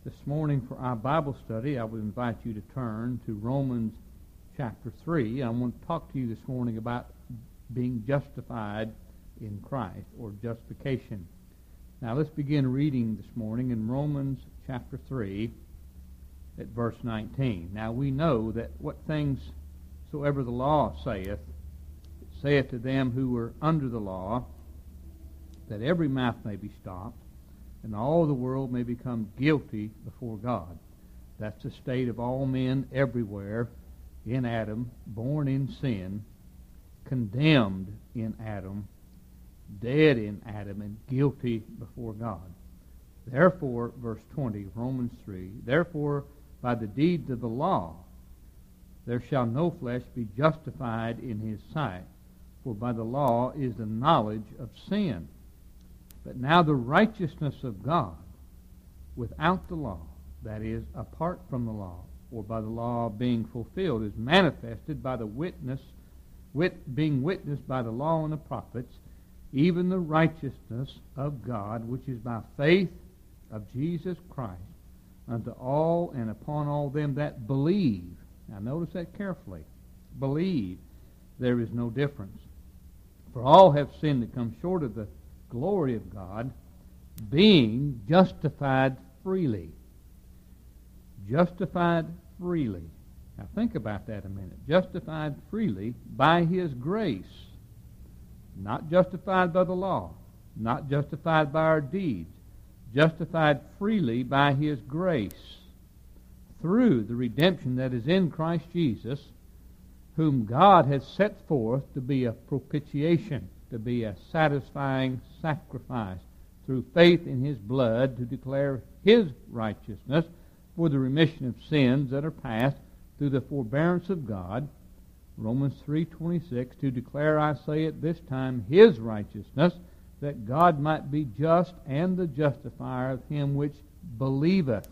This morning for our Bible study, I would invite you to turn to Romans chapter 3. I want to talk to you this morning about being justified in Christ, or justification. Now let's begin reading this morning in Romans chapter 3 at verse 19. Now we know that what things soever the law saith, it saith to them who were under the law, that every mouth may be stopped, and all the world may become guilty before God. That's the state of all men everywhere in Adam, born in sin, condemned in Adam, dead in Adam, and guilty before God. Therefore, verse 20 of Romans 3, therefore by the deeds of the law there shall no flesh be justified in his sight, for by the law is the knowledge of sin. But now the righteousness of God without the law, that is, apart from the law, or by the law being fulfilled, is manifested by the being witnessed by the law and the prophets, even the righteousness of God, which is by faith of Jesus Christ, unto all and upon all them that believe. Now notice that carefully. Believe. There is no difference. For all have sinned and come short of the glory of God, being justified freely. Justified freely. Now think about that a minute. Justified freely by His grace. Not justified by the law. Not justified by our deeds. Justified freely by His grace. Through the redemption that is in Christ Jesus, whom God has set forth to be a propitiation, to be a satisfying sacrifice, through faith in His blood, to declare His righteousness for the remission of sins that are past through the forbearance of God. Romans 3:26, to declare, I say at this time, His righteousness, that God might be just and the justifier of him which believeth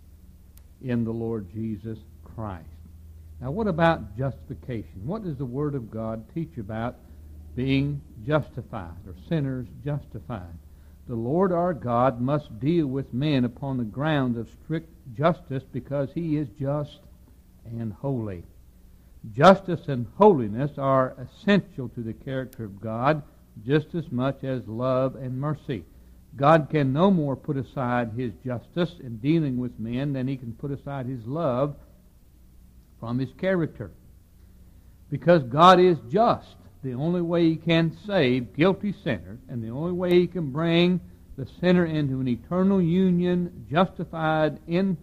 in the Lord Jesus Christ. Now what about justification? What does the Word of God teach about being justified, or sinners justified? The Lord our God must deal with men upon the grounds of strict justice, because He is just and holy. Justice and holiness are essential to the character of God, just as much as love and mercy. God can no more put aside His justice in dealing with men than He can put aside His love from His character. Because God is just, the only way He can save guilty sinners, and the only way He can bring the sinner into an eternal union, justified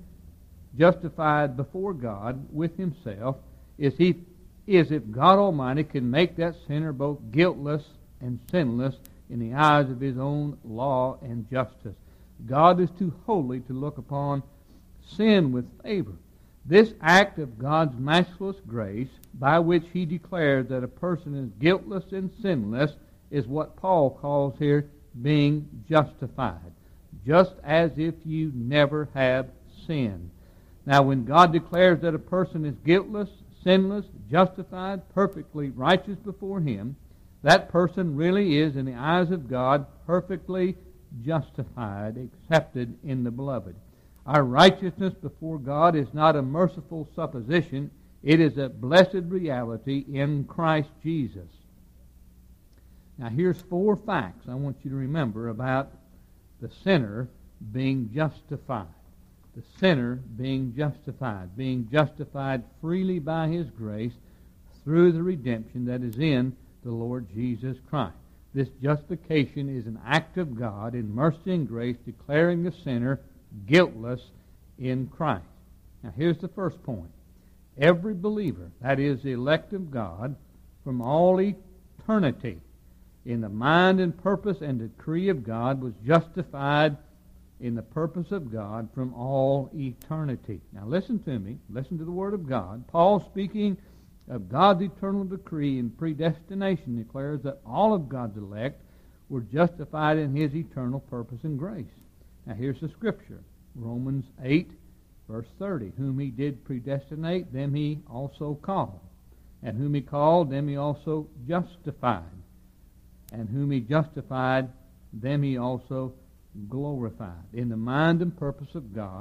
before God with Himself, is if God Almighty can make that sinner both guiltless and sinless in the eyes of His own law and justice. God is too holy to look upon sin with favor. This act of God's matchless grace, by which He declares that a person is guiltless and sinless, is what Paul calls here being justified, just as if you never have sinned. Now, when God declares that a person is guiltless, sinless, justified, perfectly righteous before Him, that person really is, in the eyes of God, perfectly justified, accepted in the Beloved. Our righteousness before God is not a merciful supposition. It is a blessed reality in Christ Jesus. Now here's 4 facts I want you to remember about the sinner being justified. The sinner being justified freely by His grace through the redemption that is in the Lord Jesus Christ. This justification is an act of God in mercy and grace, declaring the sinner guiltless in Christ. Now here's the first point. Every believer, that is the elect of God, from all eternity, in the mind and purpose and decree of God, was justified in the purpose of God from all eternity. Now listen to me. Listen to the Word of God. Paul, speaking of God's eternal decree and predestination, declares that all of God's elect were justified in His eternal purpose and grace. Now here's the Scripture. Romans 8, verse 30. Whom He did predestinate, them He also called. And whom He called, them He also justified. And whom He justified, them He also glorified. In the mind and purpose of God,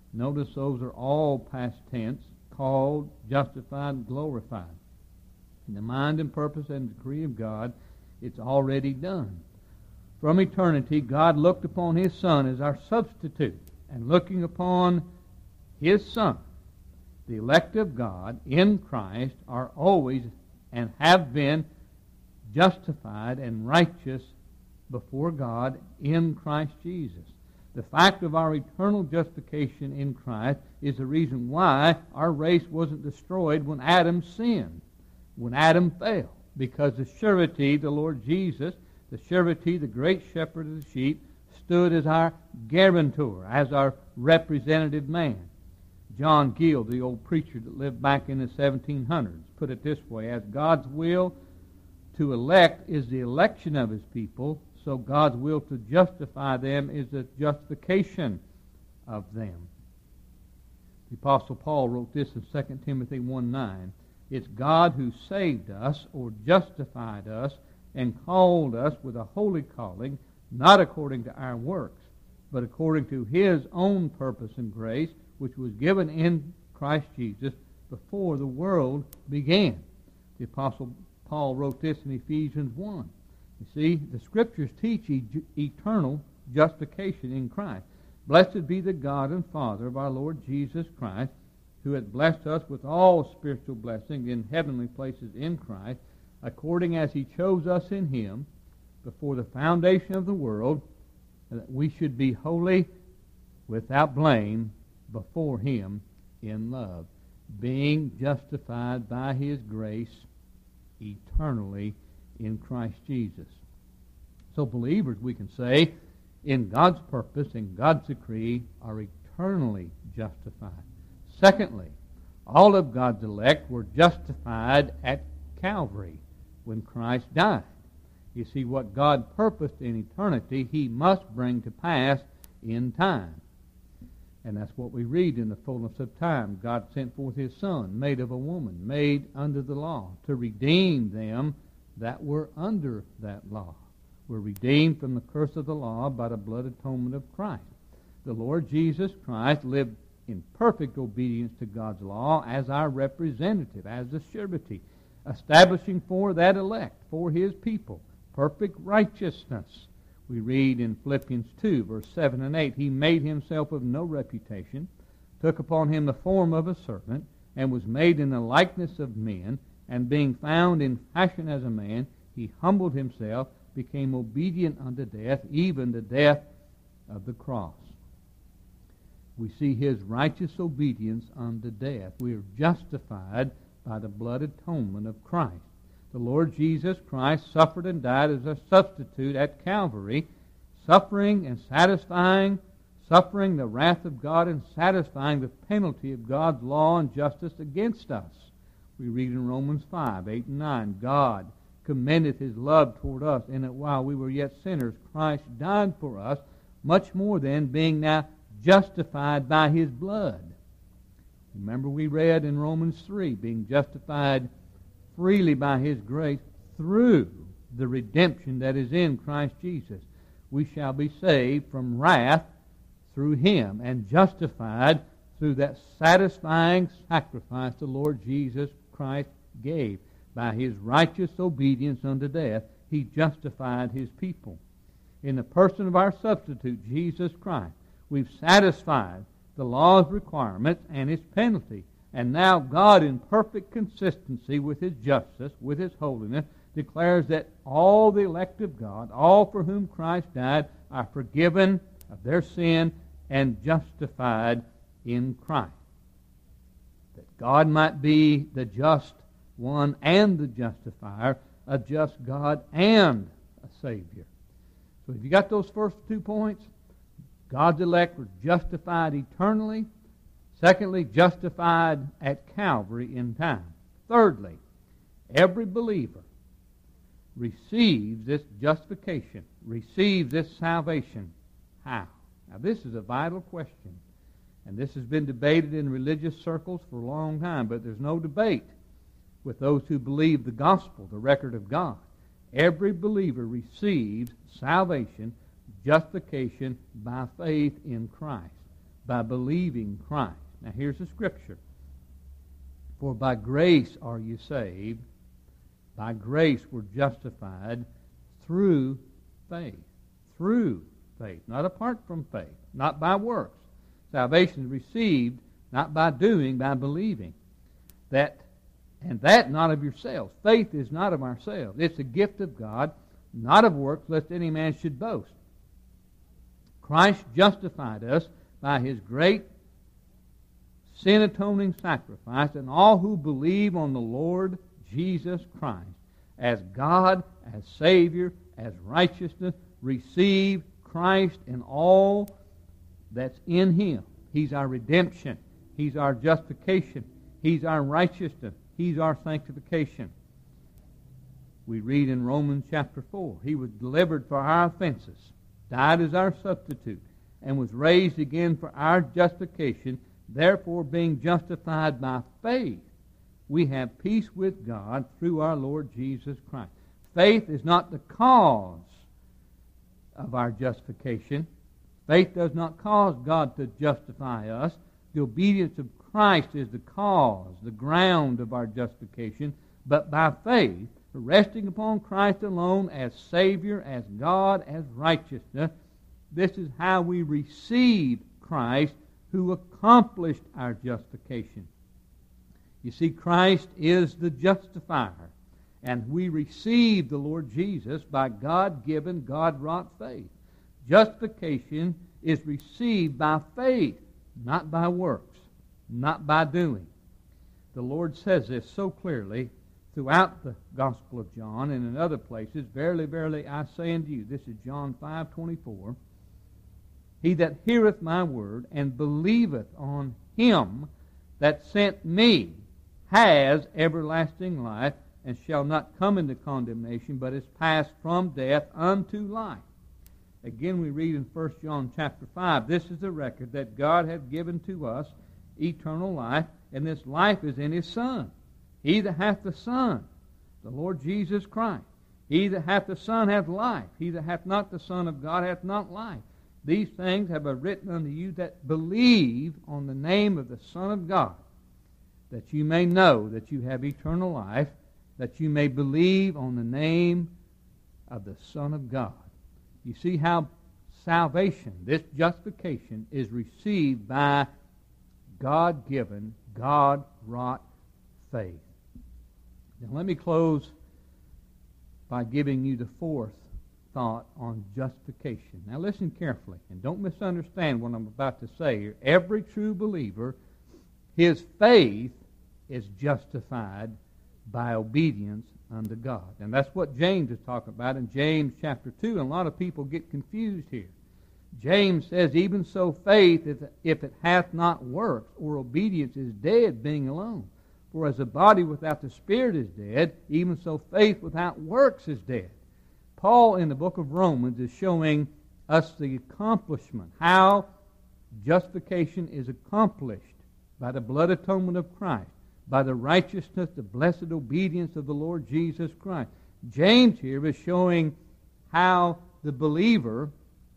Notice those are all past tense, called, justified, glorified. In the mind and purpose and decree of God, it's already done. From eternity, God looked upon His Son as our substitute, and looking upon His Son, the elect of God in Christ are always and have been justified and righteous before God in Christ Jesus. The fact of our eternal justification in Christ is the reason why our race wasn't destroyed when Adam sinned, when Adam fell, because the surety, the Lord Jesus, the surety, the great shepherd of the sheep, stood as our guarantor, as our representative man. John Gill, the old preacher that lived back in the 1700s, put it this way: as God's will to elect is the election of His people, so God's will to justify them is the justification of them. The Apostle Paul wrote this in 2 Timothy 1:9. It's God who saved us, or justified us, and called us with a holy calling, not according to our works, but according to His own purpose and grace, which was given in Christ Jesus before the world began. The Apostle Paul wrote this in Ephesians 1. You see, the Scriptures teach eternal justification in Christ. Blessed be the God and Father of our Lord Jesus Christ, who hath blessed us with all spiritual blessings in heavenly places in Christ, according as He chose us in Him before the foundation of the world, that we should be holy, without blame, before Him in love, being justified by His grace eternally in Christ Jesus. So believers, we can say, in God's purpose, in God's decree, are eternally justified. Secondly, all of God's elect were justified at Calvary when Christ died. You see, what God purposed in eternity, He must bring to pass in time. And that's what we read in the fullness of time. God sent forth His Son, made of a woman, made under the law, to redeem them that were under that law. We're redeemed from the curse of the law by the blood atonement of Christ. The Lord Jesus Christ lived in perfect obedience to God's law as our representative, as the surety, establishing for that elect, for His people, perfect righteousness. We read in Philippians 2, verse 7 and 8, He made Himself of no reputation, took upon Him the form of a servant, and was made in the likeness of men, and being found in fashion as a man, He humbled Himself, became obedient unto death, even the death of the cross. We see His righteous obedience unto death. We are justified by the blood atonement of Christ. The Lord Jesus Christ suffered and died as a substitute at Calvary, suffering the wrath of God and satisfying the penalty of God's law and justice against us. We read in Romans 5, 8 and 9, God commendeth His love toward us, in that while we were yet sinners, Christ died for us, much more than being now justified by His blood. Remember we read in Romans 3, being justified freely by His grace through the redemption that is in Christ Jesus. We shall be saved from wrath through Him and justified through that satisfying sacrifice the Lord Jesus Christ gave. By His righteous obedience unto death, He justified His people. In the person of our substitute, Jesus Christ, we've satisfied the law's requirements and its penalty. And now God, in perfect consistency with His justice, with His holiness, declares that all the elect of God, all for whom Christ died, are forgiven of their sin and justified in Christ. That God might be the just one and the justifier, a just God and a Savior. So if you got those first 2 points, God's elect were justified eternally. Secondly, justified at Calvary in time. Thirdly, every believer receives this justification, receives this salvation. How? Now this is a vital question. And this has been debated in religious circles for a long time, but there's no debate with those who believe the gospel, the record of God. Every believer receives salvation, justification by faith in Christ. by believing Christ. Now here's the scripture. For by grace are you saved. By grace we're justified through faith. Through faith. Not apart from faith. Not by works. Salvation is received not by doing, by believing. That not of yourselves. Faith is not of ourselves. It's a gift of God, not of works, lest any man should boast. Christ justified us by His great sin-atoning sacrifice, and all who believe on the Lord Jesus Christ as God, as Savior, as righteousness, receive Christ and all that's in Him. He's our redemption. He's our justification. He's our righteousness. He's our sanctification. We read in Romans chapter 4, He was delivered for our offenses, died as our substitute, and was raised again for our justification. Therefore, being justified by faith, we have peace with God through our Lord Jesus Christ. Faith is not the cause of our justification. Faith does not cause God to justify us. The obedience of Christ is the cause, the ground of our justification. But by faith, resting upon Christ alone as Savior, as God, as righteousness, this is how we receive Christ, who accomplished our justification. You see, Christ is the justifier, and we receive the Lord Jesus by God-given, God-wrought faith. Justification is received by faith, not by works, not by doing. The Lord says this so clearly throughout the Gospel of John and in other places. Verily, verily, I say unto you, this is John 5:24, He that heareth my word and believeth on Him that sent me has everlasting life, and shall not come into condemnation, but is passed from death unto life. Again, we read in 1 John chapter 5, this is the record that God hath given to us eternal life, and this life is in His Son. He that hath the Son, the Lord Jesus Christ. He that hath the Son hath life. He that hath not the Son of God hath not life. These things have I written unto you that believe on the name of the Son of God, that you may know that you have eternal life, that you may believe on the name of the Son of God. You see how salvation, this justification, is received by God-given, God-wrought faith. Now let me close by giving you the fourth thought on justification. Now listen carefully, and don't misunderstand what I'm about to say here. Every true believer, his faith is justified by obedience unto God. And that's what James is talking about in James chapter 2, and a lot of people get confused here. James says, even so faith, if it hath not works, or obedience, is dead, being alone. For as the body without the Spirit is dead, even so faith without works is dead. Paul in the book of Romans is showing us the accomplishment, how justification is accomplished by the blood atonement of Christ, by the righteousness, the blessed obedience of the Lord Jesus Christ. James here is showing how the believer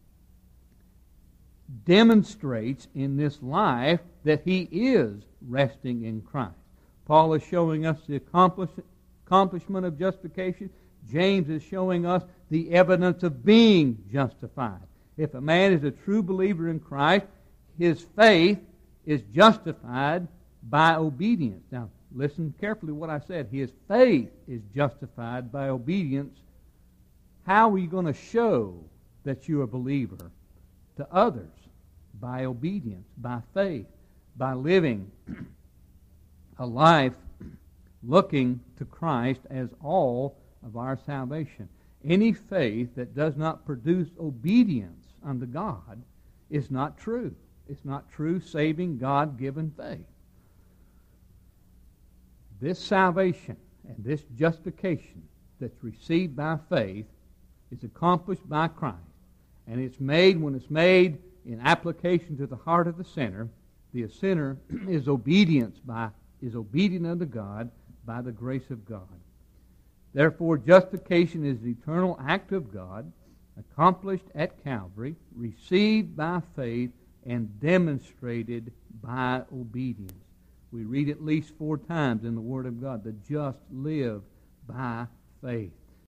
demonstrates in this life that he is resting in Christ. Paul is showing us the accomplishment of justification. James is showing us the evidence of being justified. If a man is a true believer in Christ, his faith is justified by obedience. Now, listen carefully to what I said. His faith is justified by obedience. How are you going to show that you're a believer to others? By obedience, by faith, by living a life looking to Christ as all of our salvation. Any faith that does not produce obedience unto God is not true. It's not true, saving, God-given faith. This salvation and this justification that's received by faith is accomplished by Christ. And it's made, when it's made in application to the heart of the sinner, the sinner is obedient unto God by the grace of God. Therefore, justification is the eternal act of God, accomplished at Calvary, received by faith, and demonstrated by obedience. We read at least 4 times in the Word of God, the just live by faith.